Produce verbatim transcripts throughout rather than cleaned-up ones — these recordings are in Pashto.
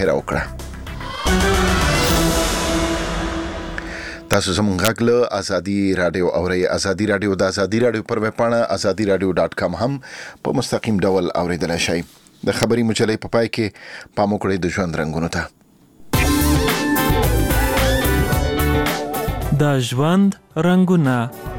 راوکړه. تاسو زموږ غږ له ازادي رادیو اورئ. ازادي رادیو د ازادي رادیو پر ویب پاڼه ازادي رادیو ډاټ کام هم په مستقیم ډول اوریدلای شئ. د خبري مجلې په پای کې پام وکړئ د ژوند رنګونو ته. د ژوند رنګونه.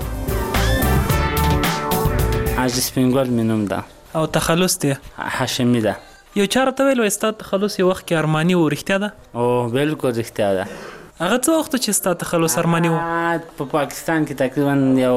حاجی سپینګل مې نوم ده. او تخلص دی هاشمي ده. یو چاره ته ویل وستا تخلص یو وخت کې ارماني و، رښتیا ده؟ او بالکل رښتیا ده. هغه څه وخت چې ستا تخلص ارماني و؟ په پاکستان کې تقریبا یو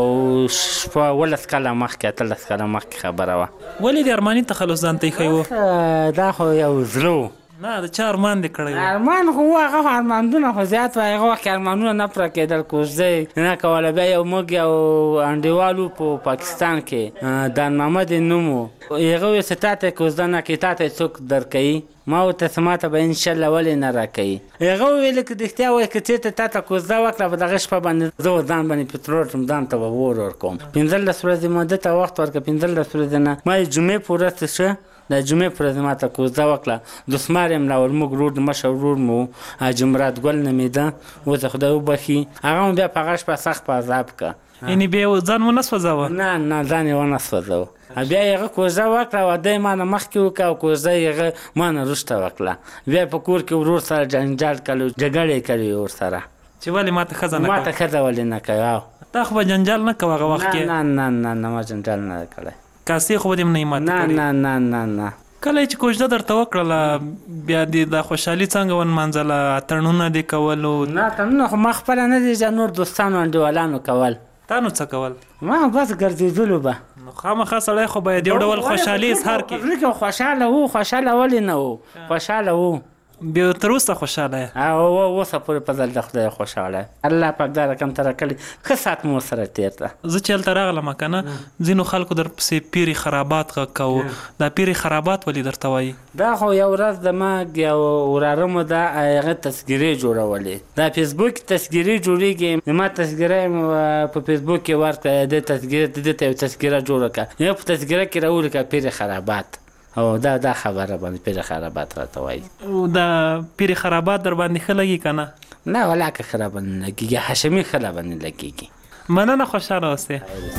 شپه ولس کاله مخکې اتلس کاله مخکې خبره وه. ولې د ارماني تخلص ځان ته ایښی و؟ دا خو یو زړه و. نه د چا ارمان دې کړی و؟ ارمان خو هغه ارمانونه خو زیات وه. هغه وخت کې ارمانونه نه پوره کېدل، کوژدې نه کوله. بیا یو موږ یو انډیوال و په پاکستان کې، دان محمد یې نوم و. هغه ویل چې تا ته کوژده نه کوي، تا ته څوک درکوي؟ ما ورته چې ما ته به انشاءالله ولې نه راکوي. هغه وویل که رښتیا وایي که چېرته تا ته کوژده وکړه په دغه شپه باندې زه ځان باندې پټرول کړم، ځان ته به اور ورکوم. پنځلس ورځې مودې ته وخت ورکړه. پنځلس ورځې نه ما د جمعې په ورځ څه شه د جمعې پر ورځ ما ته کوژده وکړه. دسمار یم راول موږ ورور مشر ورور مو حاجي مراد ګل نومېده، اوس یې خدای وبخي. هغه مو بیا په هغه شپه سخت په عذاب که. یعنې بیا یې ځان ونه سوځاوه؟ نه نه ځان یې ونه سوځاوه. بیا یې هغه کوژده وکړه، واده یې ما نه مخکې وکړه او کوژده یې هغه ما نه وروسته وکړه. بیا یې په کور کې ورور سره جنجال کړی، جګړې یې کړې ورسره چې ولې ما ته ښځه نه ما ته ښځه ولې نه کوي. تا خو به جنجال نه کوه هغه وخت کې؟ نه نه نه نه ما جنجال نه دی کړی. کاسې خو به دې هم نه یې ماته کړې؟ نه نه نه نه. کله چې کوژده درته وکړله بیا دې دا خوشحالي څنګه ونمانځله؟ اتڼونه دې کولو؟ نه اتڼونه خو ما خپله نه دي، نور دوستانو انډیوالانو کول. تا نو څه کول؟ ما بس ګرځېدلو به. نو خامخا سړی خو باید یو ډول خوشحالي اظهار کړي. په زړه کې خوشحاله وو. خوشحاله ولې نه وو؟ خوشحاله وو. بیا تر اوسه خوشحاله یې؟ او اوسه پورې په ځل د خدای خوشحاله یم. الله پاک دا رقم ته راکړي. ښه ساعت مو ورسره تېر ده. زه چې هلته راغلم که نه، ځینو خلکو در پسې پیري خرابات غږ کوو. دا پیري خرابات ولې درته وایي؟ دا خو یو ورځ د ما یو وراره مو ده، هغه تذکیرې جوړولې. دا فیسبوک تذکیرې جوړېږي. ما تذکیره یې په فیسبوک کې ورکړه. دې تذکیره دې ته یو تذکیره جوړه کړه. یو په تذکیره کې راولیکه پیري خرابات. او دا دا خبره باندې پیري خرابات راته وایي. دا پیري خرابات در باندې ښه لګي که نه؟ نه ولاکه ښه راباندې لګېږي. هاشمي ښه راباندې لګېږي. مننه، خوشحاله اوسئ.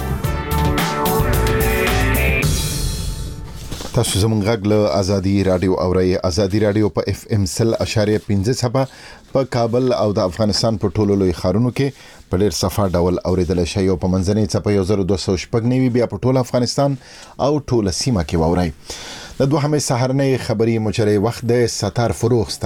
تاسو زموږ غږ له ازادي رادیو اورئ. ازادي رادیو په اف ام سل اشاریه پنځه څپه په کابل او د افغانستان په ټولو لوی ښارونو کې په ډېر صفا ډول اوریدلی شئ او په منځنۍ څپه یو زر دوه سوه شپږ نوي بیا په ټول افغانستان او ټوله سیمه کې واورئ. د دوهمې سهارنۍ خبري مجلې وخت د ستار فروغ